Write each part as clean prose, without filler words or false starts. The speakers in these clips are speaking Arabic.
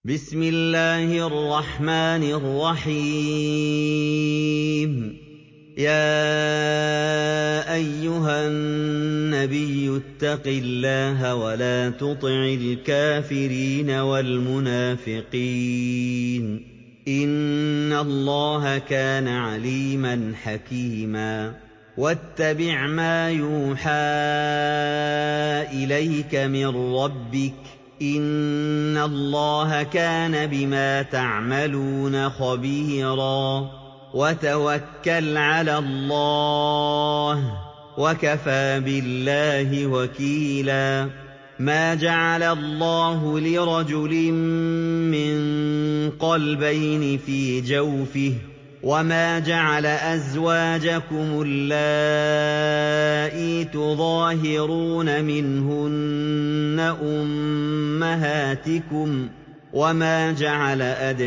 بسم الله الرحمن الرحيم يا أيها النبي اتق الله ولا تطع الكافرين والمنافقين إن الله كان عليما حكيما واتبع ما يوحى إليك من ربك إن الله كان بما تعملون خبيرا وتوكل على الله وكفى بالله وكيلا ما جعل الله لرجل من قلبين في جوفه وما جعل أزواجكم اللائي تظاهرون منهن أمهاتكم وما جعل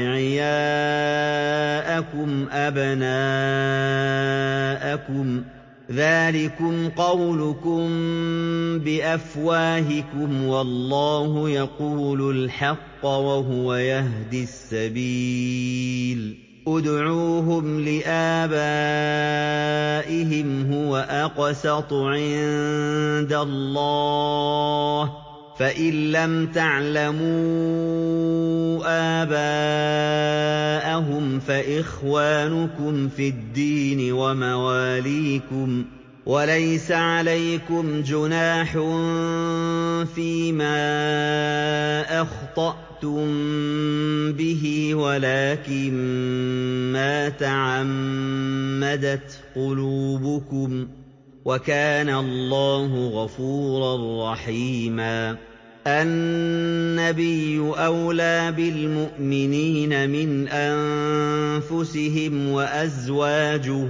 أدعياءكم أبناءكم ذلكم قولكم بأفواهكم والله يقول الحق وهو يهدي السبيل ادعوهم لآبائهم هو أقسط عند الله فإن لم تعلموا آباءهم فإخوانكم في الدين ومواليكم وليس عليكم جناح فيما أخطأتم به ولكن ما تعمدت قلوبكم وكان الله غفورا رحيما النبي أولى بالمؤمنين من أنفسهم وأزواجه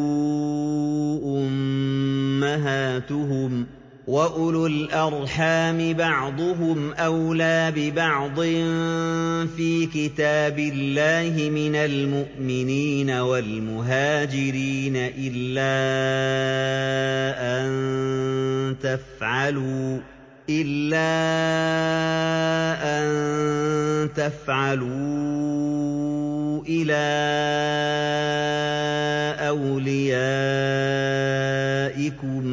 أمهاتهم وأولو الأرحام بعضهم أولى ببعض في كتاب الله من المؤمنين والمهاجرين إلا أن تفعلوا إلى أوليائكم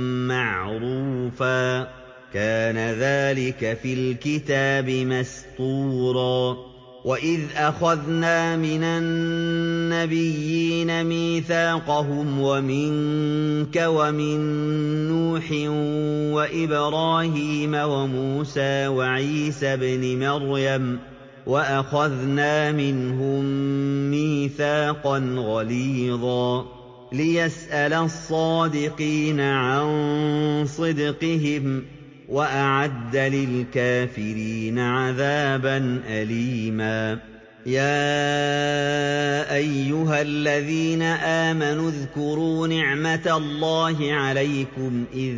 معروفا كان ذلك في الكتاب مسطورا وإذ أخذنا من النبيين ميثاقهم ومنك ومن نوح وإبراهيم وموسى وعيسى ابن مريم وأخذنا منهم ميثاقا غليظا ليسأل الصادقين عن صدقهم وأعد للكافرين عذابا أليما يا أيها الذين آمنوا اذكروا نعمة الله عليكم إذ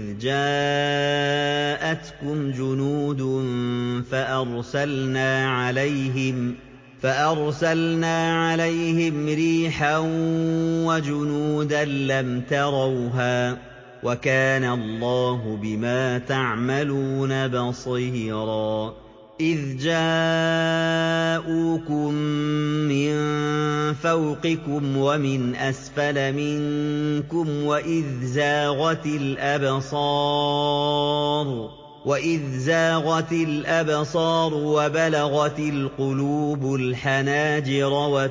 جاءتكم جنود فأرسلنا عليهم ريحا وجنودا لم تروها وكان الله بما تعملون بصيرا إذ جاءوكم من فوقكم ومن أسفل منكم وإذ زاغت الأبصار وبلغت القلوب الحناجر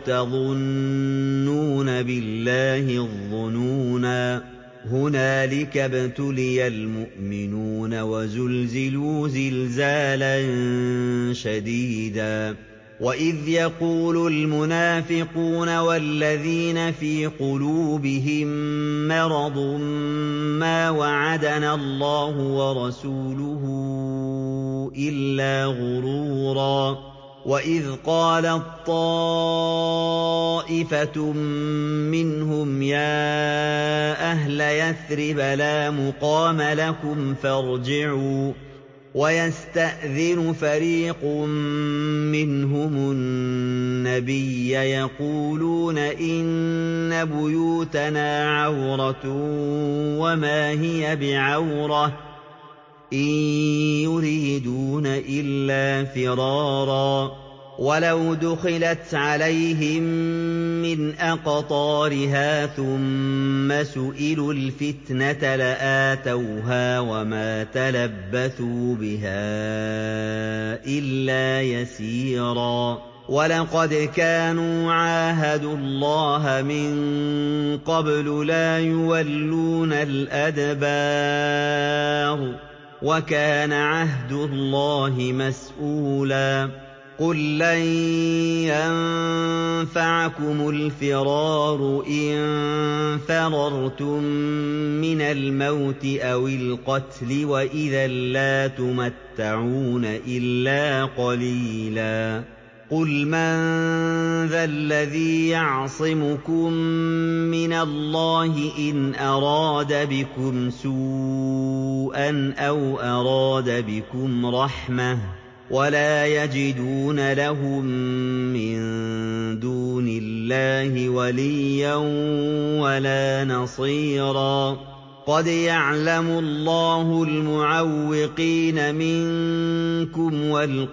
وتظنون بالله الظنونا هنالك ابتلي المؤمنون وزلزلوا زلزالا شديدا وإذ يقول المنافقون والذين في قلوبهم مرض ما وعدنا الله ورسوله إلا غرورا وإذ قالت طائفة منهم يا أهل يثرب لا مقام لكم فارجعوا ويستأذن فريق منهم النبي يقولون إن بيوتنا عورة وما هي بعورة إن يريدون إلا فرارا وَلَوْ دُخِلَتْ عَلَيْهِم مِّنْ أَقْطَارِهَا ثُمَّ سُئِلُوا الْفِتْنَةَ لَآتَوْهَا وَمَا تَلَبَّثُوا بِهَا إِلَّا يَسِيرًا وَلَقَدْ كَانُوا عَاهَدُوا اللَّهَ مِن قَبْلُ لَا يُوَلُّونَ الْأَدْبَارَ وَكَانَ عَهْدُ اللَّهِ مَسْئُولًا قُل لَّن يَنفَعَكُمُ الْفِرَارُ إِن فَرَرْتُم مِّنَ الْمَوْتِ أَوِ الْقَتْلِ وَإِذًا لَّا تُمَتَّعُونَ إِلَّا قَلِيلًا قُلْ مَن ذَا الَّذِي يَعْصِمُكُم مِّنَ اللَّهِ إِنْ أَرَادَ بِكُمْ سُوءًا أَوْ أَرَادَ بِكُمْ رَحْمَةً وَلَا يَجِدُونَ لَهُم مِّن دُونِ اللَّهِ وَلِيًّا وَلَا نَصِيرًا قَدْ يَعْلَمُ اللَّهُ الْمُعَوِّقِينَ مِنكُمْ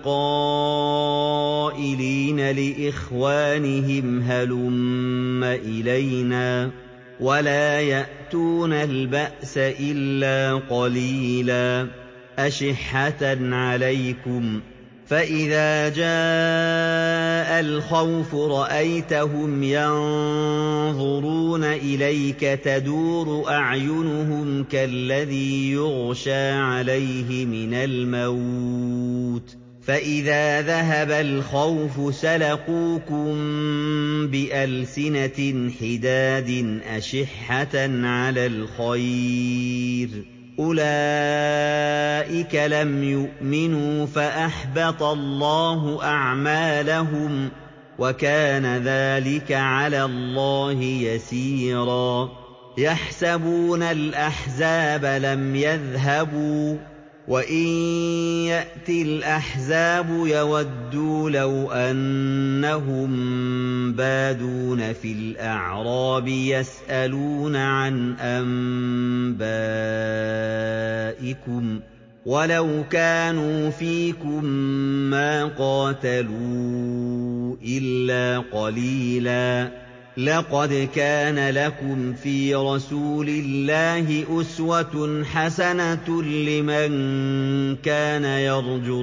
وَالْقَائِلِينَ لِإِخْوَانِهِمْ هَلُمَّ إِلَيْنَا وَلَا يَأْتُونَ الْبَأْسَ إِلَّا قَلِيلًا أَشِحَّةً عَلَيْكُمْ فَإِذَا جَاءَ الْخَوْفُ رَأَيْتَهُمْ يَنظُرُونَ إِلَيْكَ تَدُورُ أَعْيُنُهُمْ كَالَّذِي يُغْشَىٰ عَلَيْهِ مِنَ الْمَوْتِ فَإِذَا ذَهَبَ الْخَوْفُ سَلَقُوكُم بِأَلْسِنَةٍ حِدَادٍ أَشِحَّةً عَلَى الْخَيْرِ أُولَٰئِكَ لَمْ يُؤْمِنُوا فَأَحْبَطَ اللَّهُ أَعْمَالَهُمْ وَكَانَ ذَٰلِكَ عَلَى اللَّهِ يَسِيرًا يَحْسَبُونَ الْأَحْزَابَ لَمْ يَذْهَبُوا وَإِن يَأْتِ الْأَحْزَابُ يَوَدُّوا لَوْ أَنَّهُم بَادُونَ فِي الْأَعْرَابِ يَسْأَلُونَ عَنْ أَنبَائِكُمْ وَلَوْ كَانُوا فِيكُم مَّا قَاتَلُوا إِلَّا قَلِيلًا لَقَدْ كَانَ لَكُمْ فِي رَسُولِ اللَّهِ أُسْوَةٌ حَسَنَةٌ لِّمَن كَانَ يَرْجُو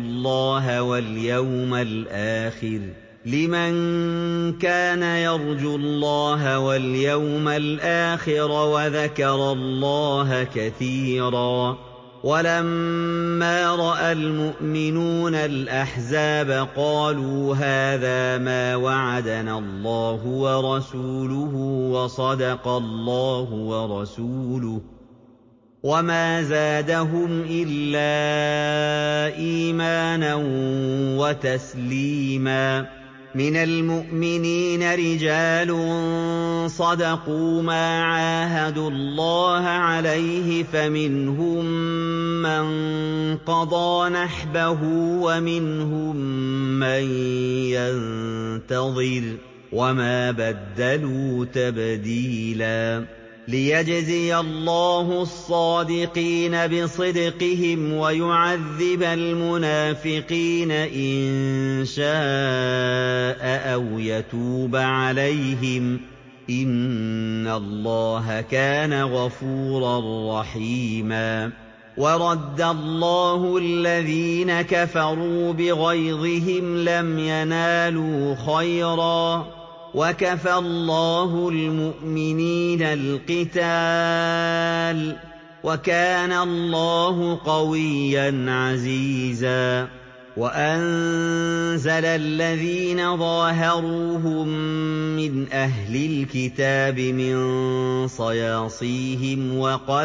اللَّهَ وَالْيَوْمَ الْآخِرَ وَذَكَرَ اللَّهَ كَثِيرًا وَلَمَّا رَأَى الْمُؤْمِنُونَ الْأَحْزَابَ قَالُوا هَٰذَا مَا وَعَدَنَا اللَّهُ وَرَسُولُهُ وَصَدَقَ اللَّهُ وَرَسُولُهُ وَمَا زَادَهُمْ إِلَّا إِيمَانًا وَتَسْلِيمًا مِنَ الْمُؤْمِنِينَ رِجَالٌ صَدَقُوا مَا عَاهَدُوا اللَّهَ عَلَيْهِ فَمِنْهُم مَّن قَضَىٰ نَحْبَهُ وَمِنْهُم مَّن يَنتَظِرُ وَمَا بَدَّلُوا تَبْدِيلًا لِيَجْزِيَ اللَّهُ الصَّادِقِينَ بِصِدْقِهِمْ وَيُعَذِّبَ الْمُنَافِقِينَ إِن شَاءَ أَوْ يَتُوبَ عَلَيْهِمْ ۚ إِنَّ اللَّهَ كَانَ غَفُورًا رَّحِيمًا وَرَدَّ اللَّهُ الَّذِينَ كَفَرُوا بِغَيْظِهِمْ لَمْ يَنَالُوا خَيْرًا وَكَفَى اللَّهُ الْمُؤْمِنِينَ الْقِتَالَ وَكَانَ اللَّهُ قَوِيًّا عَزِيزًا وَأَنزَلَ الَّذِينَ ظَاهَرُوهُم مِّنْ أَهْلِ الْكِتَابِ مِن صَيَاصِيهِمْ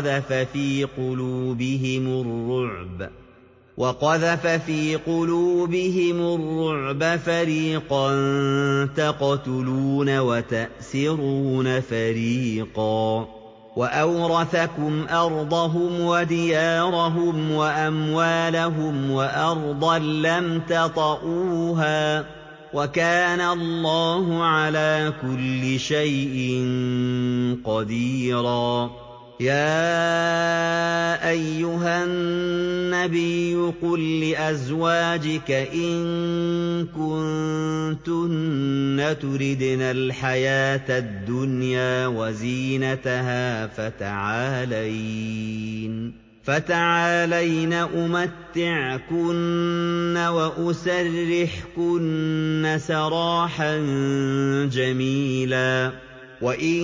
وَقَذَفَ فِي قُلُوبِهِمُ الرُّعْبَ فَرِيقًا تَقْتُلُونَ وَتَأْسِرُونَ فَرِيقًا وَأَوْرَثَكُمْ أَرْضَهُمْ وَدِيَارَهُمْ وَأَمْوَالَهُمْ وَأَرْضًا لَّمْ تَطَئُوهَا وَكَانَ اللَّهُ عَلَىٰ كُلِّ شَيْءٍ قَدِيرًا يَا أَيُّهَا النَّبِيُّ قُل لِّأَزْوَاجِكَ إِن كُنتُنَّ تُرِدْنَ الْحَيَاةَ الدُّنْيَا وَزِينَتَهَا فَتَعَالَيْنَ أُمَتِّعْكُنَّ وَأُسَرِّحْكُنَّ سَرَاحًا جَمِيلًا وَإِن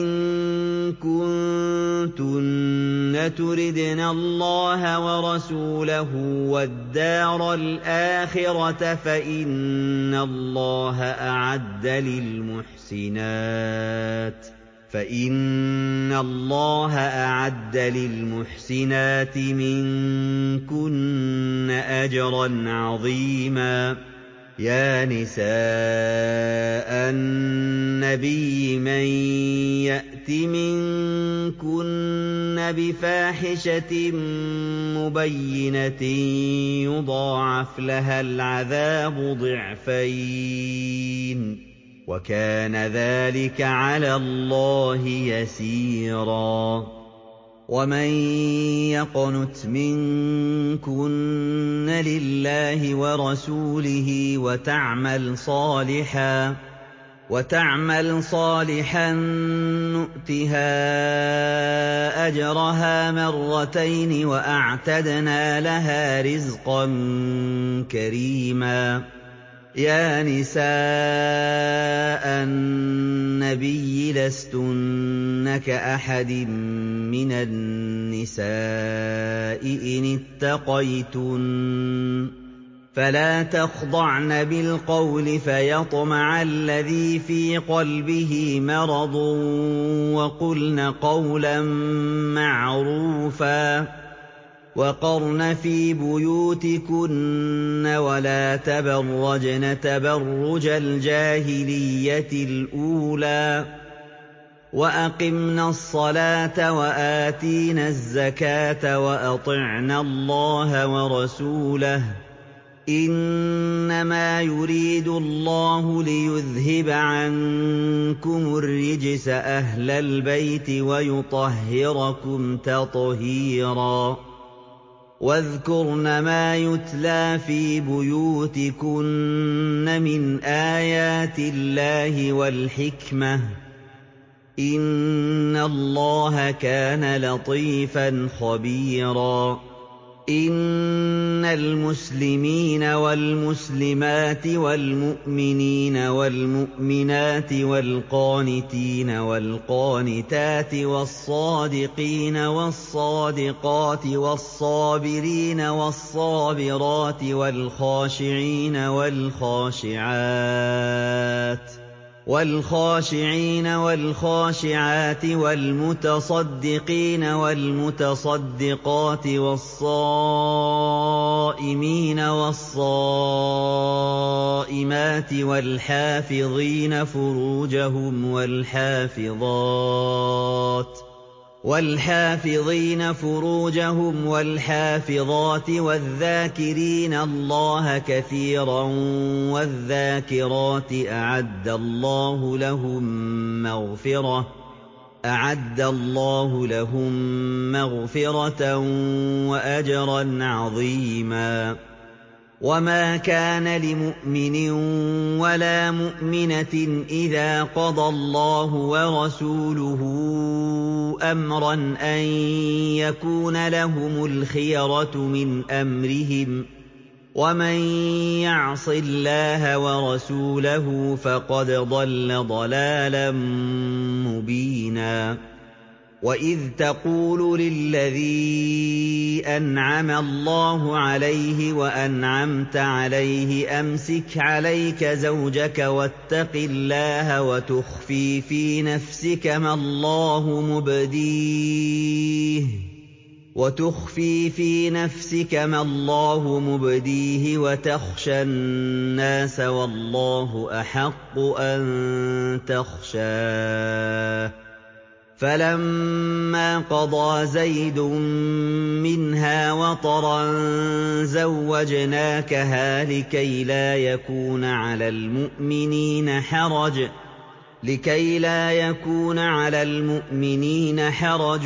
كُنتُنَّ تُرِدْنَ اللَّهَ وَرَسُولَهُ وَالدَّارَ الْآخِرَةَ فَإِنَّ اللَّهَ أَعَدَّ لِلْمُحْسِنَاتِ مِنكُنَّ أَجْرًا عَظِيمًا يَا نِسَاءَ النَّبِيِّ مَن يَأْتِ مِنكُنَّ بِفَاحِشَةٍ مُّبَيِّنَةٍ يُضَاعَفْ لَهَا الْعَذَابُ ضِعْفَيْنِ ۚ وَكَانَ ذَٰلِكَ عَلَى اللَّهِ يَسِيرًا وَمَن يَقْنُتْ مِنكُنَّ لِلَّهِ وَرَسُولِهِ وَتَعْمَلْ صَالِحًا نُّؤْتِهَا أَجْرَهَا مَرَّتَيْنِ وَأَعْتَدْنَا لَهَا رِزْقًا كَرِيمًا يَا نِسَاءَ النَّبِيِّ لَسْتُنَّ كَأَحَدٍ مِّنَ النِّسَاءِ إِنِ اتَّقَيْتُنَّ ۖ فَلَا تَخْضَعْنَ بِالْقَوْلِ فَيَطْمَعَ الَّذِي فِي قَلْبِهِ مَرَضٌ وَقُلْنَ قَوْلًا مَّعْرُوفًا وَقَرْنَ فِي بُيُوتِكُنَّ وَلَا تَبَرَّجْنَ تَبَرُّجَ الْجَاهِلِيَّةِ الْأُولَىٰ وَأَقِمْنَ الصَّلَاةَ وَآتِينَ الزَّكَاةَ وَأَطِعْنَ اللَّهَ وَرَسُولَهُ ۚ إِنَّمَا يُرِيدُ اللَّهُ لِيُذْهِبَ عَنكُمُ الرِّجْسَ أَهْلَ الْبَيْتِ وَيُطَهِّرَكُمْ تَطْهِيرًا وَاذْكُرْنَ مَا يُتْلَىٰ فِي بُيُوتِكُنَّ مِنْ آيَاتِ اللَّهِ وَالْحِكْمَةِ ۚ إِنَّ اللَّهَ كَانَ لَطِيفًا خَبِيرًا إِنَّ الْمُسْلِمِينَ وَالْمُسْلِمَاتِ وَالْمُؤْمِنِينَ وَالْمُؤْمِنَاتِ وَالْقَانِتِينَ وَالْقَانِتَاتِ وَالصَّادِقِينَ وَالصَّادِقَاتِ وَالصَّابِرِينَ وَالصَّابِرَاتِ وَالْخَاشِعِينَ وَالْخَاشِعَاتِ وَالْمُتَصَدِّقِينَ وَالْمُتَصَدِّقَاتِ وَالصَّائِمِينَ وَالصَّائِمَاتِ وَالْحَافِظِينَ فُرُوجَهُمْ وَالْحَافِظَاتِ وَالذَّاكِرِينَ اللَّهَ كَثِيرًا وَالذَّاكِرَاتِ أَعَدَّ اللَّهُ لَهُم مَّغْفِرَةً وَأَجْرًا عَظِيمًا وَمَا كَانَ لِمُؤْمِنٍ وَلَا مُؤْمِنَةٍ إِذَا قَضَى اللَّهُ وَرَسُولُهُ أَمْرًا أَن يَكُونَ لَهُمُ الْخِيَرَةُ مِنْ أَمْرِهِمْ ۗ وَمَن يَعْصِ اللَّهَ وَرَسُولَهُ فَقَدْ ضَلَّ ضَلَالًا مُّبِينًا وَإِذْ تَقُولُ لِلَّذِي أَنْعَمَ اللَّهُ عَلَيْهِ وَأَنْعَمْتَ عَلَيْهِ أَمْسِكْ عَلَيْكَ زَوْجَكَ وَاتَّقِ اللَّهَ وَتُخْفِي فِي نَفْسِكَ مَا اللَّهُ مُبْدِيهِ وَتَخْشَى النَّاسَ وَاللَّهُ أَحَقُّ أَن تَخْشَاهُ ۖ فَلَمَّا قَضَىٰ زَيْدٌ مِّنْهَا وَطَرًا زَوَّجْنَاكَهَا لِكَيْلَا يَكُونَ عَلَى الْمُؤْمِنِينَ حَرَجٌ لِكَيْ لَا يَكُونَ عَلَى الْمُؤْمِنِينَ حَرَجٌ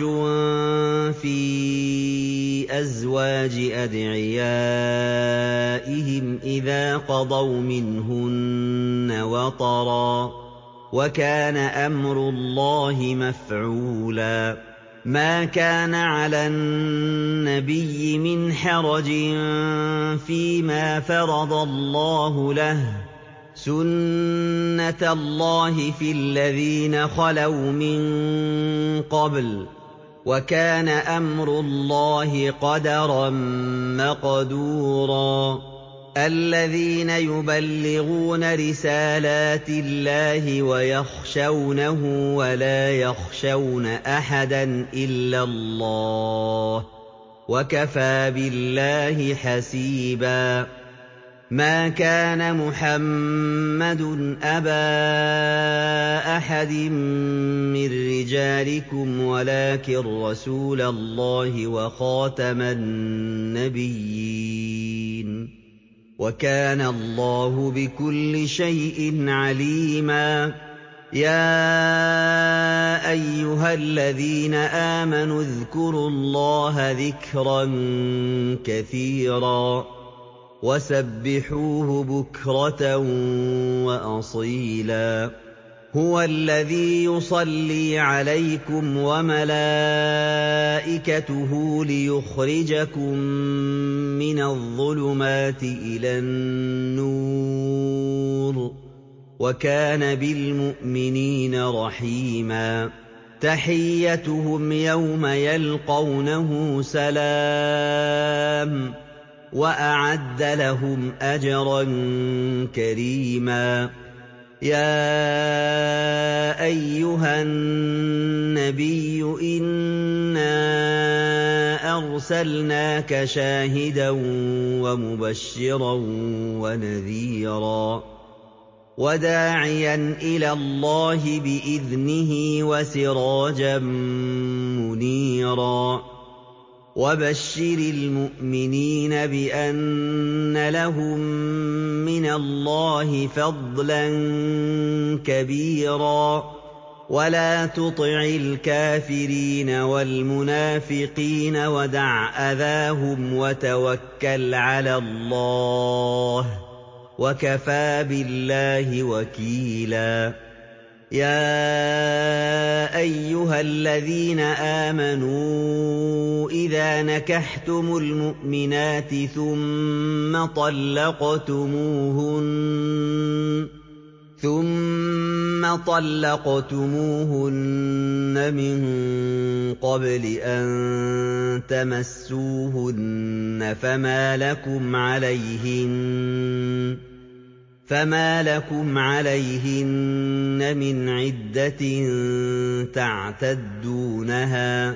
فِي أَزْوَاجِ أَدْعِيَائِهِمْ إِذَا قَضَوْا مِنْهُنَّ وَطَرًا ۚ وَكَانَ أَمْرُ اللَّهِ مَفْعُولًا مَا كَانَ عَلَى النَّبِيِّ مِنْ حَرَجٍ فِيمَا فَرَضَ اللَّهُ لَهُ ۚ سُنَّةَ اللَّهِ فِي الَّذِينَ خَلَوْا مِن قَبْلُ ۚ وَكَانَ أَمْرُ اللَّهِ قَدَرًا مَّقْدُورًا الَّذِينَ يُبَلِّغُونَ رِسَالَاتِ اللَّهِ وَيَخْشَوْنَهُ وَلَا يَخْشَوْنَ أَحَدًا إِلَّا اللَّهَ ۗ وَكَفَىٰ بِاللَّهِ حَسِيبًا مَا كَانَ مُحَمَّدٌ أَبَا أَحَدٍ مِّن رِّجَالِكُمْ وَلَٰكِن رَّسُولَ اللَّهِ وَخَاتَمَ النَّبِيِّينَ ۗ وَكَانَ اللَّهُ بِكُلِّ شَيْءٍ عَلِيمًا يَا أَيُّهَا الَّذِينَ آمَنُوا اذْكُرُوا اللَّهَ ذِكْرًا كَثِيرًا وَسَبِّحُوهُ بُكْرَةً وَأَصِيلًا هُوَ الَّذِي يُصَلِّي عَلَيْكُمْ وَمَلَائِكَتُهُ لِيُخْرِجَكُم مِّنَ الظُّلُمَاتِ إِلَى النُّورِ ۚ وَكَانَ بِالْمُؤْمِنِينَ رَحِيمًا تَحِيَّتُهُمْ يَوْمَ يَلْقَوْنَهُ سَلَامٌ ۚ وَأَعَدَّ لَهُمْ أَجْرًا كَرِيمًا يَا أَيُّهَا النَّبِيُّ إِنَّا أَرْسَلْنَاكَ شَاهِدًا وَمُبَشِّرًا وَنَذِيرًا وَدَاعِيًا إِلَى اللَّهِ بِإِذْنِهِ وَسِرَاجًا مُّنِيرًا وَبَشِّرِ الْمُؤْمِنِينَ بِأَنَّ لَهُم مِّنَ اللَّهِ فَضْلًا كَبِيرًا وَلَا تُطِعِ الْكَافِرِينَ وَالْمُنَافِقِينَ وَدَعْ أَذَاهُمْ وَتَوَكَّلْ عَلَى اللَّهِ ۚ وَكَفَىٰ بِاللَّهِ وَكِيلًا يَا أَيُّهَا الَّذِينَ آمَنُوا إِذَا نَكَحْتُمُ الْمُؤْمِنَاتِ ثُمَّ طَلَّقْتُمُوهُنَّ مِن قَبْلِ أَن تَمَسُّوهُنَّ فَمَا لَكُمْ عَلَيْهِنَّ مِنْ عِدَّةٍ تَعْتَدُّونَهَا ۖ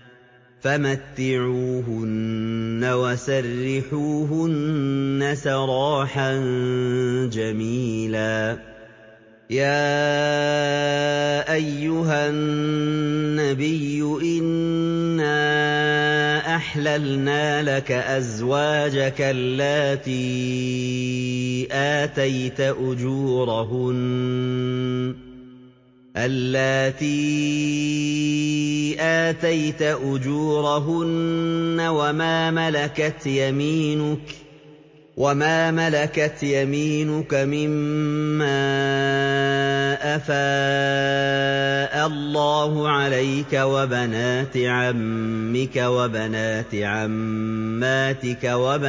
فَمَتِّعُوهُنَّ وَسَرِّحُوهُنَّ سَرَاحًا جَمِيلًا يَا أَيُّهَا النَّبِيُّ إِنَّا أَحْلَلْنَا لَكَ أَزْوَاجَكَ اللَّاتِي آتَيْتَ أُجُورَهُنَّ وَمَا مَلَكَتْ يَمِينُكَ مِمَّا أَفَاءَ اللَّهُ عَلَيْكَ وَبَنَاتِ عَمِّكَ وَبَنَاتِ عَمَّاتِكَ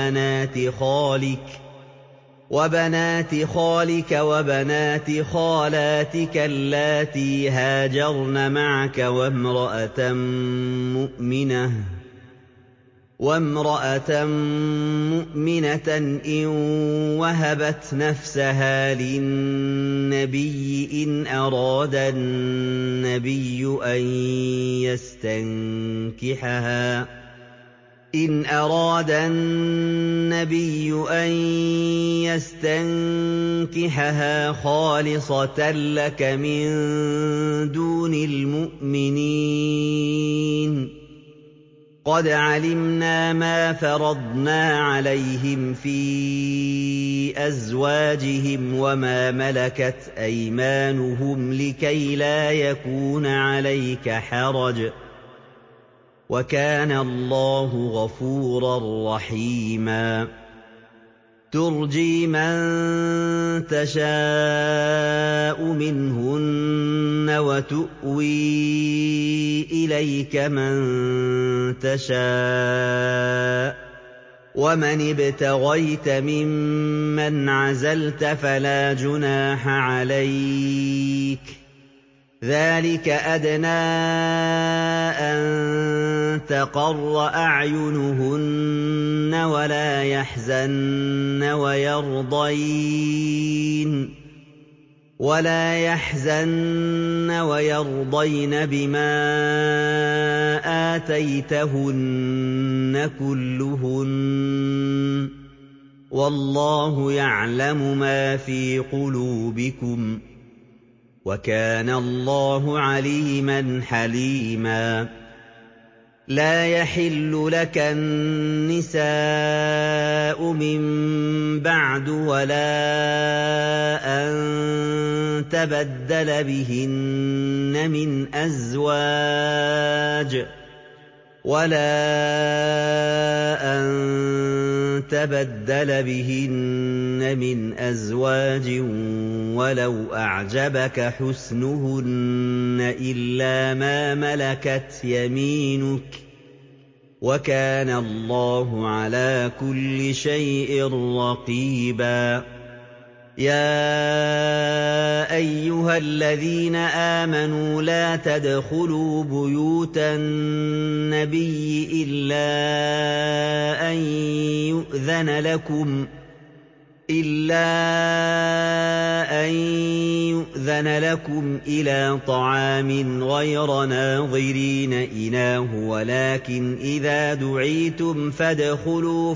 وَبَنَاتِ خَالِكَ وَبَنَاتِ خَالَاتِكَ اللَّاتِي هَاجَرْنَ مَعَكَ وَامْرَأَةً مُّؤْمِنَةً إِن وَهَبَتْ نَفْسَهَا لِلنَّبِيِّ إِنْ أَرَادَ النَّبِيُّ أَن يَسْتَنكِحَهَا خَالِصَةً لَّكَ مِن دُونِ الْمُؤْمِنِينَ ۗ قَدْ عَلِمْنَا مَا فَرَضْنَا عَلَيْهِمْ فِي لِأَزْوَاجِهِمْ وَمَا مَلَكَتْ أَيْمَانُهُمْ لِكَيْ لَا يَكُونَ عَلَيْكَ حَرَجٌ ۗ وَكَانَ اللَّهُ غَفُورًا رَّحِيمًا تُرْجِي مَن تَشَاءُ مِنْهُنَّ وَتُؤْوِي إِلَيْكَ مَن تَشَاءُ ۖ وَمَنِ ابْتَغَيْتَ مِمَّنْ عَزَلْتَ فَلَا جُنَاحَ عَلَيْكَ ۚ ذَٰلِكَ أَدْنَىٰ أَن تَقَرَّ أَعْيُنُهُنَّ وَلَا يَحْزَنَّ وَيَرْضَيْنَ بِمَا آتَيْتَهُنَّ كُلُّهُنَّ ۚ وَاللَّهُ يَعْلَمُ مَا فِي قُلُوبِكُمْ ۚ وَكَانَ اللَّهُ عَلِيمًا حَلِيمًا لَا يَحِلُّ لَكَ النِّسَاءُ مِن بَعْدُ وَلَا أَن تَبَدَّلَ بِهِنَّ مِنْ أَزْوَاجٍ وَلَوْ أَعْجَبَكَ حُسْنُهُنَّ إِلَّا مَا مَلَكَتْ يَمِينُكَ ۗ وَكَانَ اللَّهُ عَلَىٰ كُلِّ شَيْءٍ رَّقِيبًا يَا أَيُّهَا الَّذِينَ آمَنُوا لَا تَدْخُلُوا بُيُوتَ النَّبِيِّ إِلَّا أَن يُؤْذَنَ لَكُمْ إِلَىٰ طَعَامٍ غَيْرَ نَاظِرِينَ إِنَاهُ وَلَٰكِنْ إِذَا دُعِيتُمْ فَادْخُلُوا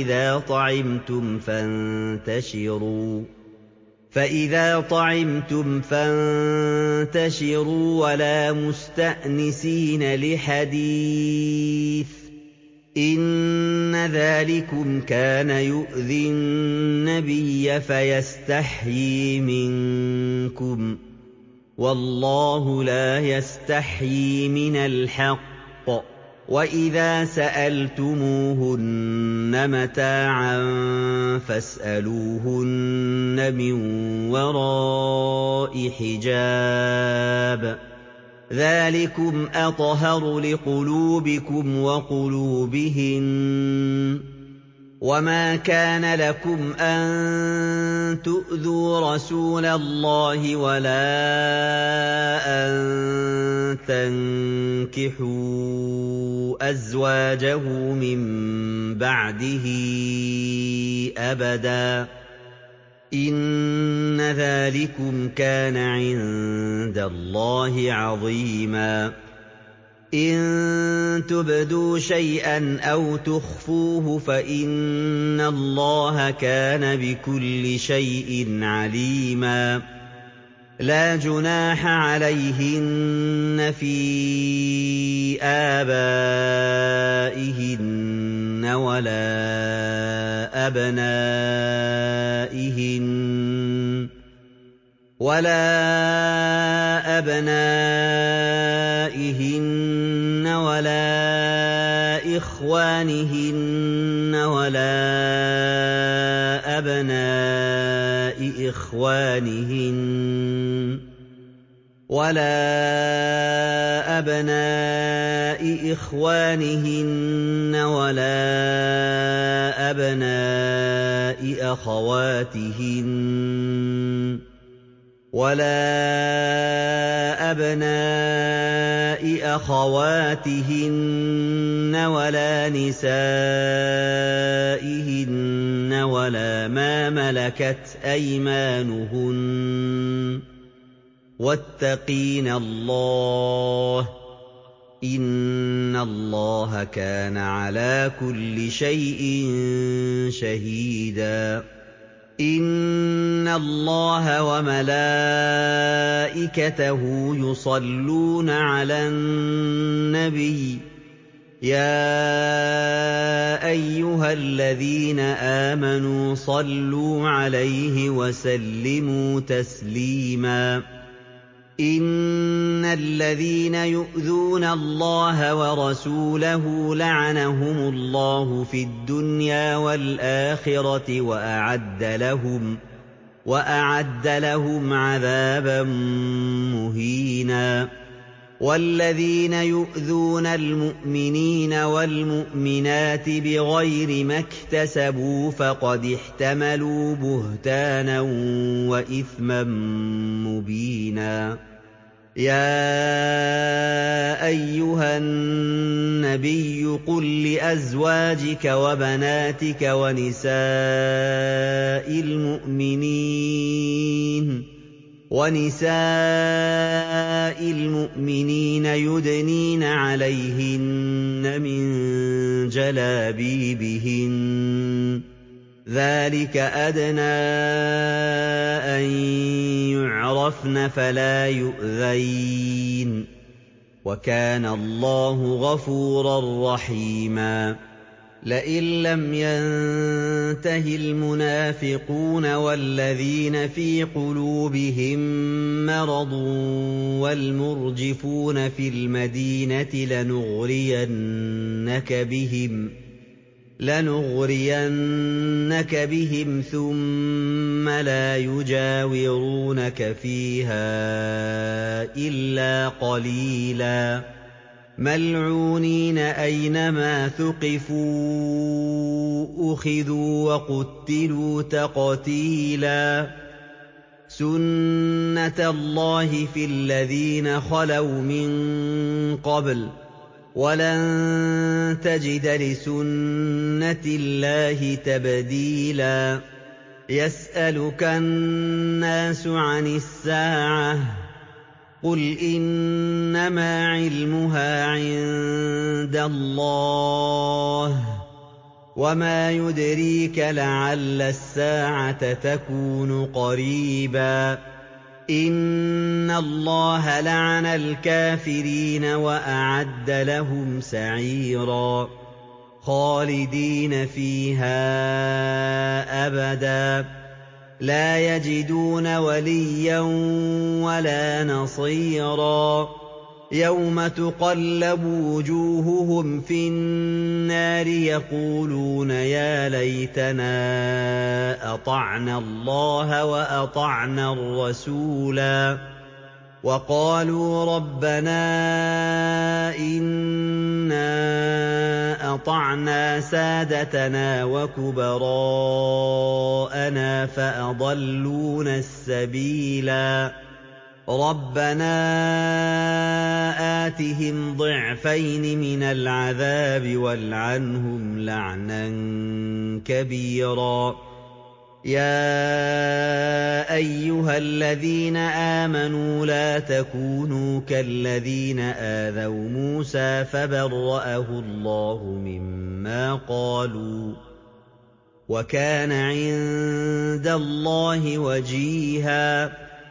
فَإِذَا طَعِمْتُمْ فَانتَشِرُوا وَلَا مُسْتَأْنِسِينَ لِحَدِيثٍ ۚ إِنَّ ذَٰلِكُمْ كَانَ يُؤْذِي النَّبِيَّ فَيَسْتَحْيِي مِنكُمْ ۖ وَاللَّهُ لَا يَسْتَحْيِي مِنَ الْحَقِّ ۚ وَإِذَا سَأَلْتُمُوهُنَّ مَتَاعًا فَاسْأَلُوهُنَّ مِن وَرَاءِ حِجَابٍ ۚ ذَٰلِكُمْ أَطْهَرُ لِقُلُوبِكُمْ وَقُلُوبِهِنَّ ۚ وَمَا كَانَ لَكُمْ أَن تُؤْذُوا رَسُولَ اللَّهِ وَلَا أَن تَنكِحُوا أَزْوَاجَهُ مِن بَعْدِهِ أَبَدًا ۚ إِنَّ ذَٰلِكُمْ كَانَ عِندَ اللَّهِ عَظِيمًا إِن تُبْدُوا شَيْئًا أَوْ تُخْفُوهُ فَإِنَّ اللَّهَ كَانَ بِكُلِّ شَيْءٍ عَلِيمًا لَا جُنَاحَ عَلَيْهِنَّ فِي آبَائِهِنَّ وَلَا أَبْنَائِهِنَّ وَلَا إِخْوَانِهِنَّ وَلَا أَبْنَاءِ إِخْوَانِهِنَّ وَلَا أَبْنَاءِ أَخَوَاتِهِنَّ وَلَا نِسَائِهِنَّ وَلَا مَا مَلَكَتْ أَيْمَانُهُنَّ ۗ وَاتَّقِينَ اللَّهَ ۚ إِنَّ اللَّهَ كَانَ عَلَىٰ كُلِّ شَيْءٍ شَهِيدًا إِنَّ اللَّهَ وَمَلَائِكَتَهُ يُصَلُّونَ عَلَى النَّبِيِّ يَا أَيُّهَا الَّذِينَ آمَنُوا صَلُّوا عَلَيْهِ وَسَلِّمُوا تَسْلِيمًا إِنَّ الَّذِينَ يُؤْذُونَ اللَّهَ وَرَسُولَهُ لَعَنَهُمُ اللَّهُ فِي الدُّنْيَا وَالْآخِرَةِ وَأَعَدَّ لَهُمْ عَذَابًا مُّهِينًا وَالَّذِينَ يُؤْذُونَ الْمُؤْمِنِينَ وَالْمُؤْمِنَاتِ بِغَيْرِ مَا اكْتَسَبُوا فَقَدِ احْتَمَلُوا بُهْتَانًا وَإِثْمًا مُّبِينًا يَا أَيُّهَا النَّبِيُّ قُل لِّأَزْوَاجِكَ وَبَنَاتِكَ وَنِسَاءِ الْمُؤْمِنِينَ يُدْنِينَ عَلَيْهِنَّ مِن جَلَابِيبِهِنَّ ۚ ذَٰلِكَ أَدْنَىٰ أَن يُعْرَفْنَ فَلَا يُؤْذَيْنَ ۗ وَكَانَ اللَّهُ غَفُورًا رَّحِيمًا لئن لم ينته المنافقون والذين في قلوبهم مرض والمرجفون في المدينة لنغرينك بهم ثم لا يجاورونك فيها إلا قليلا مَّلْعُونِينَ أَيْنَمَا ثُقِفُوا أُخِذُوا وَقُتِّلُوا تَقْتِيلًا سُنَّتَ اللَّهِ فِي الَّذِينَ خَلَوْا مِن قَبْلُ ۖ وَلَن تَجِدَ لِسُنَّةِ اللَّهِ تَبْدِيلًا يَسْأَلُكَ النَّاسُ عَنِ السَّاعَةِ ۖ قُلْ إِنَّمَا عِلْمُهَا عِندَ اللَّهِ ۚ وَمَا يُدْرِيكَ لَعَلَّ السَّاعَةَ تَكُونُ قَرِيبًا إِنَّ اللَّهَ لَعَنَ الْكَافِرِينَ وَأَعَدَّ لَهُمْ سَعِيرًا خَالِدِينَ فِيهَا أَبَدًا لَّا يَجِدُونَ وَلِيًّا وَلَا نَصِيرًا يَوْمَ تُقَلَّبُ وُجُوهُهُمْ فِي النَّارِ يَقُولُونَ يَا لَيْتَنَا أَطَعْنَا اللَّهَ وَأَطَعْنَا الرَّسُولَا وَقَالُوا رَبَّنَا إِنَّا أَطَعْنَا سَادَتَنَا وَكُبَرَاءَنَا فَأَضَلُّونَا السَّبِيلَا رَبَّنَا آتِهِمْ ضِعْفَيْنِ مِنَ الْعَذَابِ وَالْعَنْهُمْ لَعْنًا كَبِيرًا يَا أَيُّهَا الَّذِينَ آمَنُوا لَا تَكُونُوا كَالَّذِينَ آذَوْا مُوسَىٰ فَبَرَّأَهُ اللَّهُ مِمَّا قَالُوا ۚ وَكَانَ عِندَ اللَّهِ وَجِيهًا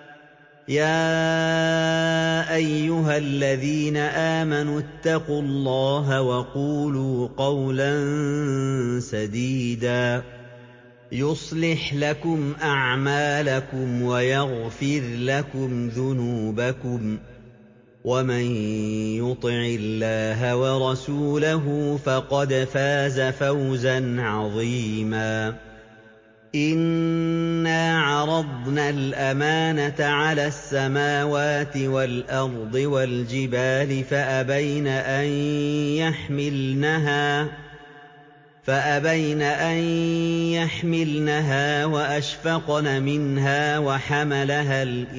يَا أَيُّهَا الَّذِينَ آمَنُوا اتَّقُوا اللَّهَ وَقُولُوا قَوْلًا سَدِيدًا يُصْلِحْ لَكُمْ أَعْمَالَكُمْ وَيَغْفِرْ لَكُمْ ذُنُوبَكُمْ ۗ وَمَن يُطِعِ اللَّهَ وَرَسُولَهُ فَقَدْ فَازَ فَوْزًا عَظِيمًا إِنَّا عَرَضْنَا الْأَمَانَةَ عَلَى السَّمَاوَاتِ وَالْأَرْضِ وَالْجِبَالِ فَأَبَيْنَ أَن يَحْمِلْنَهَا وَأَشْفَقْنَ مِنْهَا وَحَمَلَهَا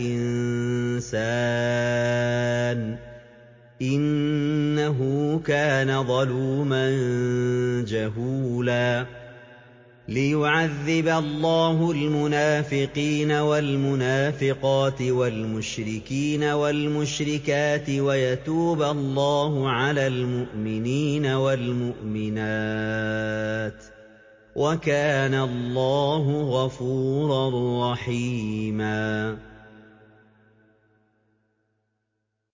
الْإِنسَانُ ۖ إِنَّهُ كَانَ ظَلُومًا جَهُولًا لِّيُعَذِّبَ اللَّهُ الْمُنَافِقِينَ وَالْمُنَافِقَاتِ وَالْمُشْرِكِينَ وَالْمُشْرِكَاتِ وَيَتُوبَ اللَّهُ عَلَى الْمُؤْمِنِينَ وَالْمُؤْمِنَاتِ ۗ وَكَانَ اللَّهُ غَفُورًا رَّحِيمًا